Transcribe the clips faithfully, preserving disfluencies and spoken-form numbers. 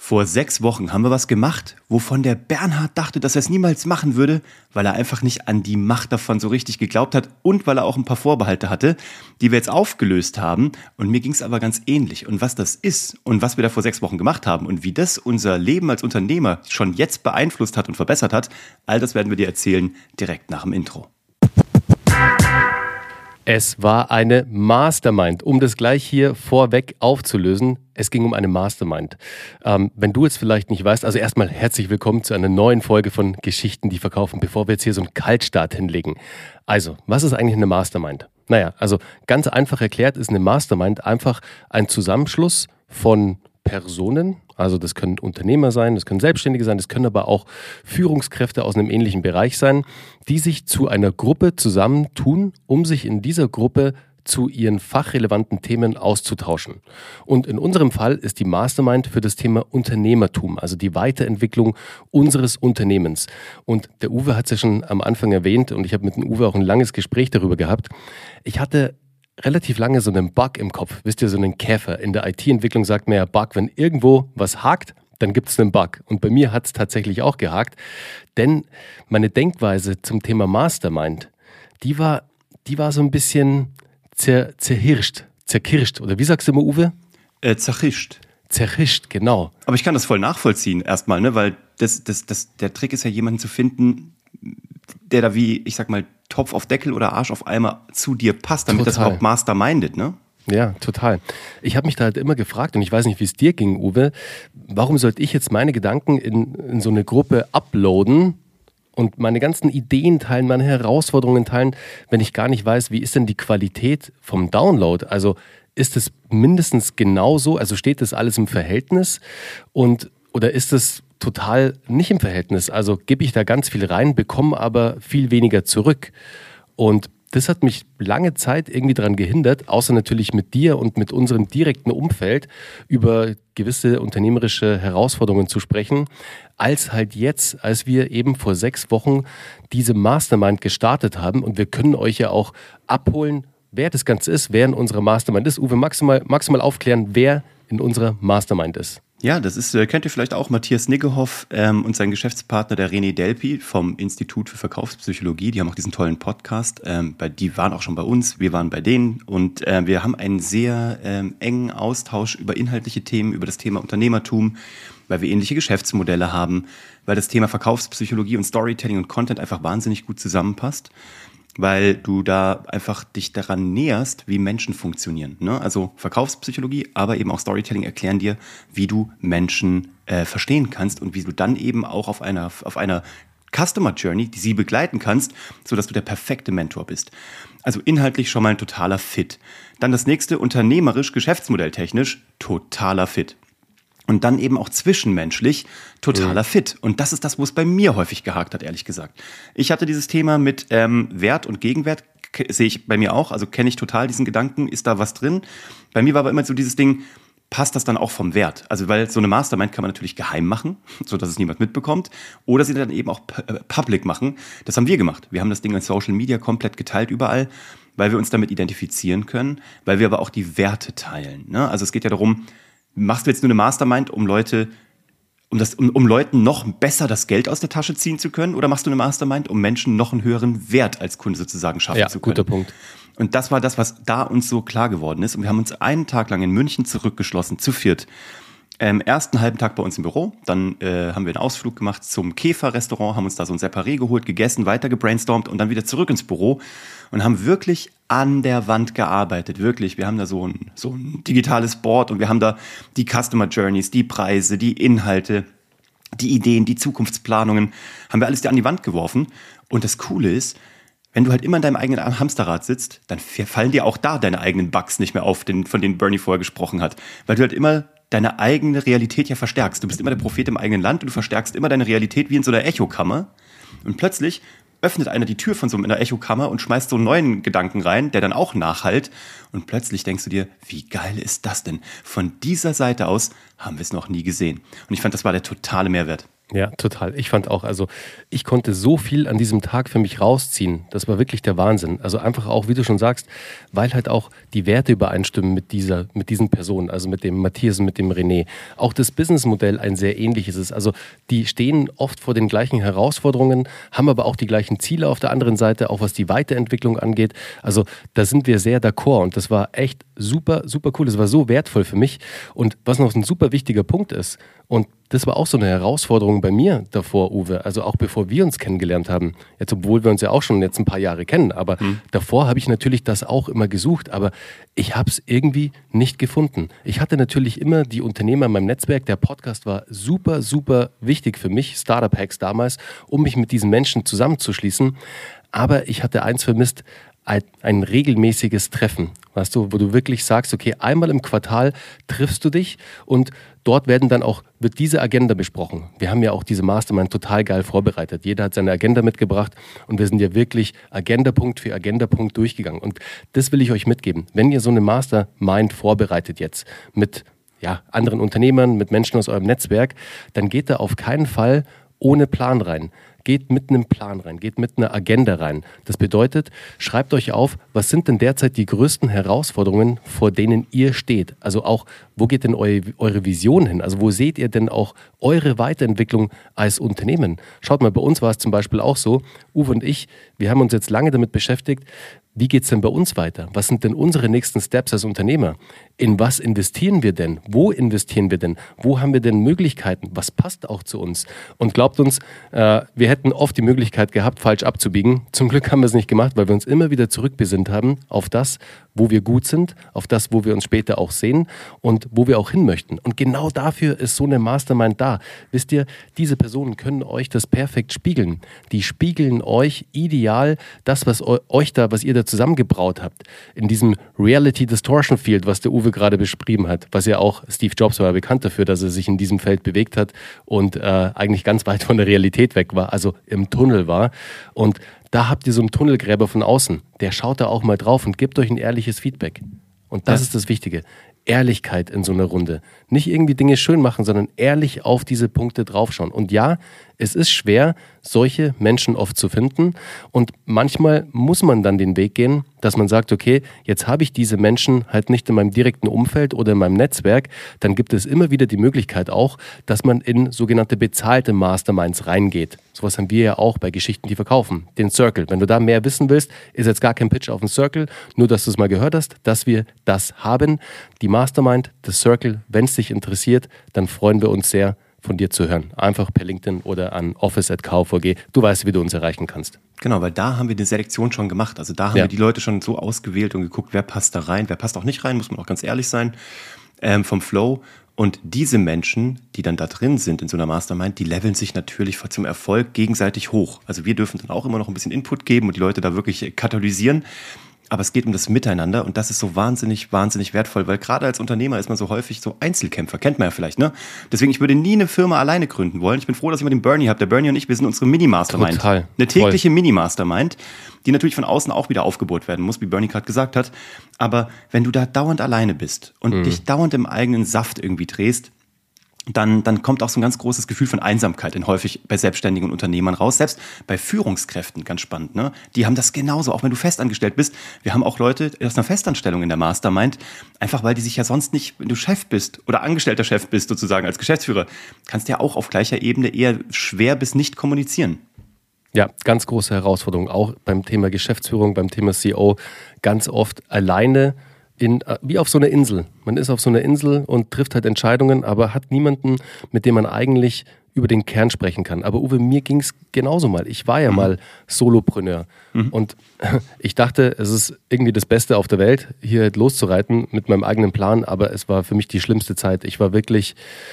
Vor sechs Wochen haben wir was gemacht, wovon der Bernhard dachte, dass er es niemals machen würde, weil er einfach nicht an die Macht davon so richtig geglaubt hat und weil er auch ein paar Vorbehalte hatte, die wir jetzt aufgelöst haben. Und mir ging es aber ganz ähnlich. Und was das ist und was wir da vor sechs Wochen gemacht haben und wie das unser Leben als Unternehmer schon jetzt beeinflusst hat und verbessert hat, all das werden wir dir erzählen direkt nach dem Intro. Es war eine Mastermind, um das gleich hier vorweg aufzulösen. Es ging um eine Mastermind. Ähm, wenn du jetzt vielleicht nicht weißt, also erstmal herzlich willkommen zu einer neuen Folge von Geschichten, die verkaufen, bevor wir jetzt hier so einen Kaltstart hinlegen. Also, was ist eigentlich eine Mastermind? Naja, also ganz einfach erklärt ist eine Mastermind einfach ein Zusammenschluss von Personen, also das können Unternehmer sein, das können Selbstständige sein, das können aber auch Führungskräfte aus einem ähnlichen Bereich sein, die sich zu einer Gruppe zusammentun, um sich in dieser Gruppe zu ihren fachrelevanten Themen auszutauschen. Und in unserem Fall ist die Mastermind für das Thema Unternehmertum, also die Weiterentwicklung unseres Unternehmens. Und der Uwe hat es ja schon am Anfang erwähnt und ich habe mit dem Uwe auch ein langes Gespräch darüber gehabt. Ich hatte relativ lange so einen Bug im Kopf, wisst ihr, so einen Käfer. In der I T-Entwicklung sagt man ja Bug, wenn irgendwo was hakt, dann gibt es einen Bug. Und bei mir hat es tatsächlich auch gehakt, denn meine Denkweise zum Thema Mastermind, die war, die war so ein bisschen zer, zerhirscht, zerkirscht. Oder wie sagst du immer, Uwe? Äh, zerhischt. Zerhischt, genau. Aber ich kann das voll nachvollziehen erstmal, ne? Weil das, das, das, der Trick ist ja, jemanden zu finden, der da wie, ich sag mal, Topf auf Deckel oder Arsch auf Eimer zu dir passt, damit total. Das überhaupt mastermindet, ne? Ja, total. Ich habe mich da halt immer gefragt, und ich weiß nicht, wie es dir ging, Uwe, warum sollte ich jetzt meine Gedanken in, in so eine Gruppe uploaden und meine ganzen Ideen teilen, meine Herausforderungen teilen, wenn ich gar nicht weiß, wie ist denn die Qualität vom Download? Also ist es mindestens genauso, also steht das alles im Verhältnis und oder ist es total nicht im Verhältnis? Also gebe ich da ganz viel rein, bekomme aber viel weniger zurück. Und das hat mich lange Zeit irgendwie daran gehindert, außer natürlich mit dir und mit unserem direkten Umfeld über gewisse unternehmerische Herausforderungen zu sprechen, als halt jetzt, als wir eben vor sechs Wochen diese Mastermind gestartet haben. Und wir können euch ja auch abholen, wer das Ganze ist, wer in unserer Mastermind ist. Uwe, magst du mal, magst du mal aufklären, wer in unserer Mastermind ist? Ja, das ist, kennt ihr vielleicht auch, Matthias Niggehoff ähm, und sein Geschäftspartner, der René Delpi vom Institut für Verkaufspsychologie. Die haben auch diesen tollen Podcast. Ähm, bei, die waren auch schon bei uns, wir waren bei denen. Und äh, wir haben einen sehr ähm, engen Austausch über inhaltliche Themen, über das Thema Unternehmertum, weil wir ähnliche Geschäftsmodelle haben, weil das Thema Verkaufspsychologie und Storytelling und Content einfach wahnsinnig gut zusammenpasst. Weil du da einfach dich daran näherst, wie Menschen funktionieren. Ne? Also Verkaufspsychologie, aber eben auch Storytelling erklären dir, wie du Menschen äh, verstehen kannst und wie du dann eben auch auf einer, auf einer Customer Journey, die sie begleiten kannst, sodass du der perfekte Mentor bist. Also inhaltlich schon mal ein totaler Fit. Dann das nächste, unternehmerisch, geschäftsmodelltechnisch, totaler Fit. Und dann eben auch zwischenmenschlich totaler mhm. Fit. Und das ist das, wo es bei mir häufig gehakt hat, ehrlich gesagt. Ich hatte dieses Thema mit ähm, Wert und Gegenwert, k- sehe ich bei mir auch, also kenne ich total diesen Gedanken, ist da was drin? Bei mir war aber immer so dieses Ding, passt das dann auch vom Wert? Also weil so eine Mastermind kann man natürlich geheim machen, sodass es niemand mitbekommt, oder sie dann eben auch p- äh, public machen. Das haben wir gemacht. Wir haben das Ding in Social Media komplett geteilt überall, weil wir uns damit identifizieren können, weil wir aber auch die Werte teilen. Ne? Also es geht ja darum, machst du jetzt nur eine Mastermind, um Leute, um, das, um, um Leuten noch besser das Geld aus der Tasche ziehen zu können? Oder machst du eine Mastermind, um Menschen noch einen höheren Wert als Kunde sozusagen schaffen ja, zu können? Guter Punkt. Und das war das, was da uns so klar geworden ist. Und wir haben uns einen Tag lang in München zurückgeschlossen, zu viert. Ähm, ersten halben Tag bei uns im Büro, dann äh, haben wir einen Ausflug gemacht zum Käfer-Restaurant, haben uns da so ein Separé geholt, gegessen, weiter gebrainstormt und dann wieder zurück ins Büro und haben wirklich an der Wand gearbeitet, wirklich. Wir haben da so ein, so ein digitales Board und wir haben da die Customer Journeys, die Preise, die Inhalte, die Ideen, die Zukunftsplanungen, haben wir alles da an die Wand geworfen. Und das Coole ist, wenn du halt immer in deinem eigenen Hamsterrad sitzt, dann fallen dir auch da deine eigenen Bugs nicht mehr auf, den, von denen Bernie vorher gesprochen hat, weil du halt immer deine eigene Realität ja verstärkst. Du bist immer der Prophet im eigenen Land und du verstärkst immer deine Realität wie in so einer Echokammer. Und plötzlich öffnet einer die Tür von so einer Echokammer und schmeißt so einen neuen Gedanken rein, der dann auch nachhallt. Und plötzlich denkst du dir, wie geil ist das denn? Von dieser Seite aus haben wir es noch nie gesehen. Und ich fand, das war der totale Mehrwert. Ja, total. Ich fand auch, also ich konnte so viel an diesem Tag für mich rausziehen. Das war wirklich der Wahnsinn. Also einfach auch, wie du schon sagst, weil halt auch die Werte übereinstimmen mit dieser, mit diesen Personen, also mit dem Matthias und mit dem René. Auch das Businessmodell ein sehr ähnliches ist. Also die stehen oft vor den gleichen Herausforderungen, haben aber auch die gleichen Ziele auf der anderen Seite, auch was die Weiterentwicklung angeht. Also da sind wir sehr d'accord und das war echt super, super cool. Das war so wertvoll für mich. Und was noch ein super wichtiger Punkt ist, und das war auch so eine Herausforderung bei mir davor, Uwe. Also auch bevor wir uns kennengelernt haben. Jetzt, obwohl wir uns ja auch schon jetzt ein paar Jahre kennen. Aber mhm. davor habe ich natürlich das auch immer gesucht. Aber ich habe es irgendwie nicht gefunden. Ich hatte natürlich immer die Unternehmer in meinem Netzwerk. Der Podcast war super, super wichtig für mich, Startup Hacks damals, um mich mit diesen Menschen zusammenzuschließen. Aber ich hatte eins vermisst, ein, ein regelmäßiges Treffen. Weißt du, wo du wirklich sagst, okay, einmal im Quartal triffst du dich und dort werden dann auch, wird diese Agenda besprochen. Wir haben ja auch diese Mastermind total geil vorbereitet. Jeder hat seine Agenda mitgebracht und wir sind ja wirklich Agendapunkt für Agendapunkt durchgegangen. Und das will ich euch mitgeben. Wenn ihr so eine Mastermind vorbereitet jetzt mit ja, anderen Unternehmern, mit Menschen aus eurem Netzwerk, dann geht da auf keinen Fall ohne Plan rein. Geht mit einem Plan rein, geht mit einer Agenda rein. Das bedeutet, schreibt euch auf, was sind denn derzeit die größten Herausforderungen, vor denen ihr steht? Also auch, wo geht denn eure, eure Vision hin? Also wo seht ihr denn auch eure Weiterentwicklung als Unternehmen? Schaut mal, bei uns war es zum Beispiel auch so, Uwe und ich, wir haben uns jetzt lange damit beschäftigt, wie geht es denn bei uns weiter? Was sind denn unsere nächsten Steps als Unternehmer? In was investieren wir denn? Wo investieren wir denn? Wo haben wir denn Möglichkeiten? Was passt auch zu uns? Und glaubt uns, äh, wir hätten oft die Möglichkeit gehabt, falsch abzubiegen. Zum Glück haben wir es nicht gemacht, weil wir uns immer wieder zurückbesinnt haben auf das, wo wir gut sind, auf das, wo wir uns später auch sehen und wo wir auch hin möchten. Und genau dafür ist so eine Mastermind da. Wisst ihr, diese Personen können euch das perfekt spiegeln. Die spiegeln euch ideal das, was euch da, was ihr da zusammengebraut habt. In diesem Reality Distortion Field, was der Uwe gerade beschrieben hat, was ja auch Steve Jobs war bekannt dafür, dass er sich in diesem Feld bewegt hat und äh, eigentlich ganz weit von der Realität weg war, also im Tunnel war. Und da habt ihr so einen Tunnelgräber von außen, der schaut da auch mal drauf und gibt euch ein ehrliches Feedback. Und das ja. ist das Wichtige. Ehrlichkeit in so einer Runde. Nicht irgendwie Dinge schön machen, sondern ehrlich auf diese Punkte draufschauen. Und ja, es ist schwer, solche Menschen oft zu finden. Und manchmal muss man dann den Weg gehen, dass man sagt, okay, jetzt habe ich diese Menschen halt nicht in meinem direkten Umfeld oder in meinem Netzwerk. Dann gibt es immer wieder die Möglichkeit auch, dass man in sogenannte bezahlte Masterminds reingeht. Sowas haben wir ja auch bei Geschichten, die verkaufen. Den Circle. Wenn du da mehr wissen willst, ist jetzt gar kein Pitch auf den Circle. Nur, dass du es mal gehört hast, dass wir das haben. Die Mastermind, das Circle, wenn es dich interessiert, dann freuen wir uns sehr, von dir zu hören. Einfach per LinkedIn oder an office at k v g. Du weißt, wie du uns erreichen kannst. Genau, weil da haben wir die Selektion schon gemacht. Also da haben ja. wir die Leute schon so ausgewählt und geguckt, wer passt da rein, wer passt auch nicht rein, muss man auch ganz ehrlich sein, ähm, vom Flow. Und diese Menschen, die dann da drin sind in so einer Mastermind, die leveln sich natürlich zum Erfolg gegenseitig hoch. Also wir dürfen dann auch immer noch ein bisschen Input geben und die Leute da wirklich katalysieren. Aber es geht um das Miteinander und das ist so wahnsinnig, wahnsinnig wertvoll, weil gerade als Unternehmer ist man so häufig so Einzelkämpfer, kennt man ja vielleicht, ne? Deswegen, ich würde nie eine Firma alleine gründen wollen. Ich bin froh, dass ich mal den Bernie habe. Der Bernie und ich, wir sind unsere Mini-Mastermind. Total. Eine tägliche Mini-Mastermind, die natürlich von außen auch wieder aufgebohrt werden muss, wie Bernie gerade gesagt hat. Aber wenn du da dauernd alleine bist und mhm. dich dauernd im eigenen Saft irgendwie drehst, dann, dann kommt auch so ein ganz großes Gefühl von Einsamkeit in häufig bei Selbstständigen und Unternehmern raus. Selbst bei Führungskräften, ganz spannend, ne? Die haben das genauso, auch wenn du festangestellt bist. Wir haben auch Leute aus einer Festanstellung in der Mastermind, einfach weil die sich ja sonst nicht, wenn du Chef bist oder angestellter Chef bist sozusagen als Geschäftsführer, kannst du ja auch auf gleicher Ebene eher schwer bis nicht kommunizieren. Ja, ganz große Herausforderung, auch beim Thema Geschäftsführung, beim Thema C E O, ganz oft alleine In, wie auf so einer Insel. Man ist auf so einer Insel und trifft halt Entscheidungen, aber hat niemanden, mit dem man eigentlich über den Kern sprechen kann. Aber Uwe, mir ging es genauso mal. Ich war ja mhm. mal Solopreneur mhm. und ich dachte, es ist irgendwie das Beste auf der Welt, hier halt loszureiten mit meinem eigenen Plan, aber es war für mich die schlimmste Zeit. Ich war wirklich...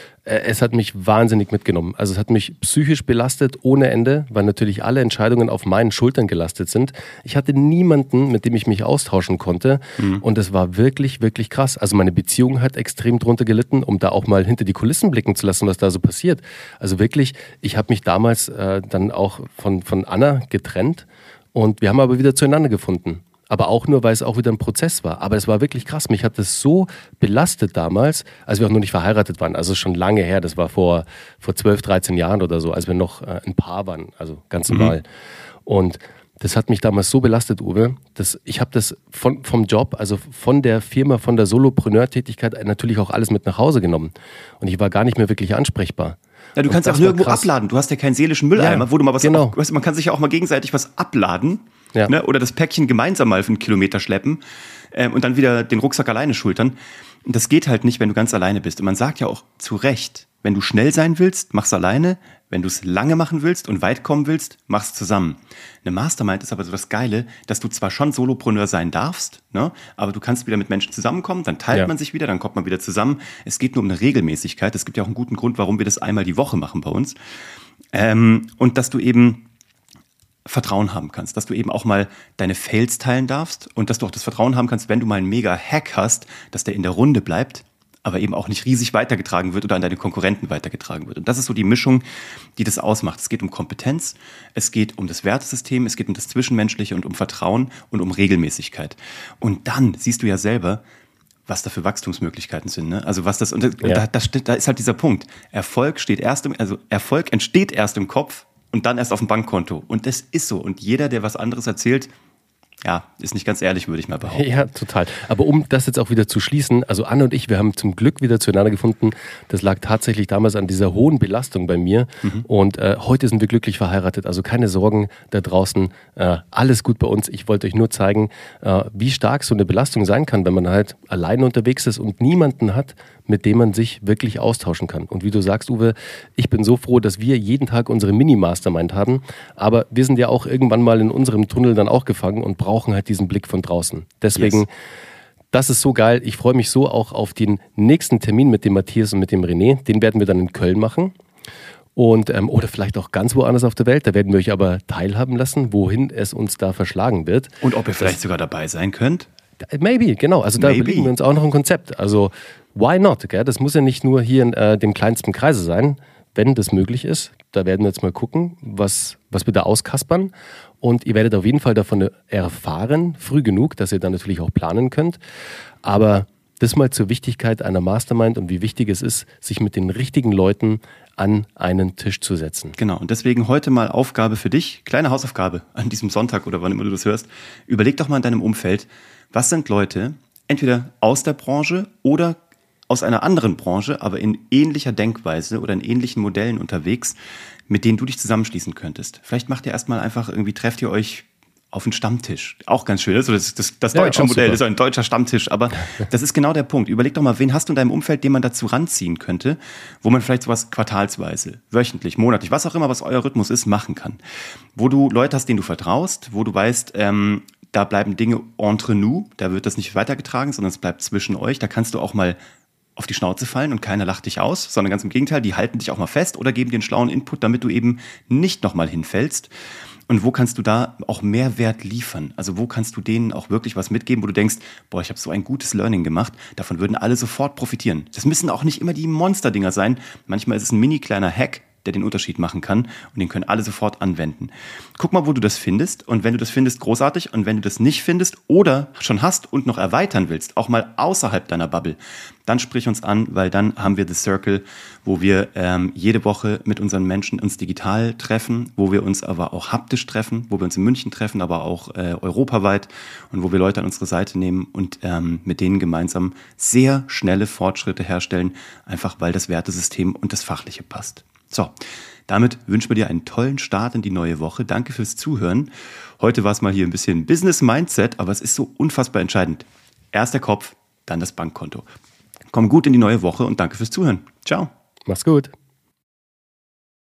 Es hat mich wahnsinnig mitgenommen. Also es hat mich psychisch belastet ohne Ende, weil natürlich alle Entscheidungen auf meinen Schultern gelastet sind. Ich hatte niemanden, mit dem ich mich austauschen konnte. Mhm. Und es war wirklich, wirklich krass. Also meine Beziehung hat extrem drunter gelitten, um da auch mal hinter die Kulissen blicken zu lassen, was da so passiert. Also wirklich, ich habe mich damals äh, dann auch von, von Anna getrennt und wir haben aber wieder zueinander gefunden. Aber auch nur, weil es auch wieder ein Prozess war. Aber es war wirklich krass. Mich hat das so belastet damals, als wir auch noch nicht verheiratet waren. Also schon lange her. Das war vor, vor zwölf, dreizehn Jahren oder so, als wir noch äh, ein Paar waren. Also ganz normal. Mhm. Und das hat mich damals so belastet, Uwe, dass ich habe das von, vom Job, also von der Firma, von der Solopreneur-Tätigkeit natürlich auch alles mit nach Hause genommen. Und ich war gar nicht mehr wirklich ansprechbar. Ja, du kannst auch nirgendwo abladen. Du hast ja keinen seelischen Mülleimer, ja, wo du mal was genau. auch, man kann sich ja auch mal gegenseitig was abladen, ja. ne? Oder das Päckchen gemeinsam mal für einen Kilometer schleppen ähm, und dann wieder den Rucksack alleine schultern. Und das geht halt nicht, wenn du ganz alleine bist. Und man sagt ja auch zu Recht, wenn du schnell sein willst, mach's alleine. Wenn du es lange machen willst und weit kommen willst, mach's zusammen. Eine Mastermind ist aber so das Geile, dass du zwar schon Solopreneur sein darfst, ne, aber du kannst wieder mit Menschen zusammenkommen, dann teilt ja. man sich wieder, dann kommt man wieder zusammen. Es geht nur um eine Regelmäßigkeit. Es gibt ja auch einen guten Grund, warum wir das einmal die Woche machen bei uns. Ähm, und dass du eben Vertrauen haben kannst, dass du eben auch mal deine Fails teilen darfst und dass du auch das Vertrauen haben kannst, wenn du mal einen Mega-Hack hast, dass der in der Runde bleibt, aber eben auch nicht riesig weitergetragen wird oder an deine Konkurrenten weitergetragen wird. Und das ist so die Mischung, die das ausmacht. Es geht um Kompetenz, es geht um das Wertesystem, es geht um das Zwischenmenschliche und um Vertrauen und um Regelmäßigkeit. Und dann siehst du ja selber, was da für Wachstumsmöglichkeiten sind. Ne? Also was das, und ja. da, da, da ist halt dieser Punkt. Erfolg steht erst im, also Erfolg entsteht erst im Kopf und dann erst auf dem Bankkonto. Und das ist so. Und jeder, der was anderes erzählt, ja, ist nicht ganz ehrlich, würde ich mal behaupten. Ja, total. Aber um das jetzt auch wieder zu schließen, also Anne und ich, wir haben zum Glück wieder zueinander gefunden. Das lag tatsächlich damals an dieser hohen Belastung bei mir. Mhm. Und äh, heute sind wir glücklich verheiratet. Also keine Sorgen da draußen. Äh, alles gut bei uns. Ich wollte euch nur zeigen, äh, wie stark so eine Belastung sein kann, wenn man halt alleine unterwegs ist und niemanden hat, mit dem man sich wirklich austauschen kann. Und wie du sagst, Uwe, ich bin so froh, dass wir jeden Tag unsere Mini-Mastermind haben. Aber wir sind ja auch irgendwann mal in unserem Tunnel dann auch gefangen und brauchen halt diesen Blick von draußen. Deswegen, yes. Das ist so geil. Ich freue mich so auch auf den nächsten Termin mit dem Matthias und mit dem René. Den werden wir dann in Köln machen. Und, ähm, oder vielleicht auch ganz woanders auf der Welt. Da werden wir euch aber teilhaben lassen, wohin es uns da verschlagen wird. Und ob ihr vielleicht das, sogar dabei sein könnt? Maybe, genau. Also da Maybe. überlegen wir uns auch noch ein Konzept. Also why not? Gell? Das muss ja nicht nur hier in äh, dem kleinsten Kreise sein, wenn das möglich ist. Da werden wir jetzt mal gucken, was, was wir da auskaspern. Und ihr werdet auf jeden Fall davon erfahren, früh genug, dass ihr dann natürlich auch planen könnt. Aber das mal zur Wichtigkeit einer Mastermind und wie wichtig es ist, sich mit den richtigen Leuten an einen Tisch zu setzen. Genau, und deswegen heute mal Aufgabe für dich, kleine Hausaufgabe an diesem Sonntag oder wann immer du das hörst. Überleg doch mal in deinem Umfeld, was sind Leute, entweder aus der Branche oder aus einer anderen Branche, aber in ähnlicher Denkweise oder in ähnlichen Modellen unterwegs, mit denen du dich zusammenschließen könntest. Vielleicht macht ihr erstmal einfach irgendwie, trefft ihr euch auf einen Stammtisch. Auch ganz schön. Also das, das, das deutsche ja, Modell super. Ist ein deutscher Stammtisch, aber das ist genau der Punkt. Überleg doch mal, wen hast du in deinem Umfeld, den man dazu ranziehen könnte, wo man vielleicht sowas quartalsweise, wöchentlich, monatlich, was auch immer, was euer Rhythmus ist, machen kann. Wo du Leute hast, denen du vertraust, wo du weißt, ähm, da bleiben Dinge entre nous, da wird das nicht weitergetragen, sondern es bleibt zwischen euch. Da kannst du auch mal auf die Schnauze fallen und keiner lacht dich aus, sondern ganz im Gegenteil, die halten dich auch mal fest oder geben dir einen schlauen Input, damit du eben nicht nochmal hinfällst. Und wo kannst du da auch Mehrwert liefern? Also wo kannst du denen auch wirklich was mitgeben, wo du denkst, boah, ich habe so ein gutes Learning gemacht, davon würden alle sofort profitieren. Das müssen auch nicht immer die Monsterdinger sein. Manchmal ist es ein mini kleiner Hack, der den Unterschied machen kann und den können alle sofort anwenden. Guck mal, wo du das findest und wenn du das findest, großartig und wenn du das nicht findest oder schon hast und noch erweitern willst, auch mal außerhalb deiner Bubble, dann sprich uns an, weil dann haben wir The Circle, wo wir ähm, jede Woche mit unseren Menschen uns digital treffen, wo wir uns aber auch haptisch treffen, wo wir uns in München treffen, aber auch äh, europaweit und wo wir Leute an unsere Seite nehmen und ähm, mit denen gemeinsam sehr schnelle Fortschritte herstellen, einfach weil das Wertesystem und das Fachliche passt. So, damit wünschen wir dir einen tollen Start in die neue Woche. Danke fürs Zuhören. Heute war es mal hier ein bisschen Business Mindset, aber es ist so unfassbar entscheidend. Erst der Kopf, dann das Bankkonto. Komm gut in die neue Woche und danke fürs Zuhören. Ciao. Mach's gut.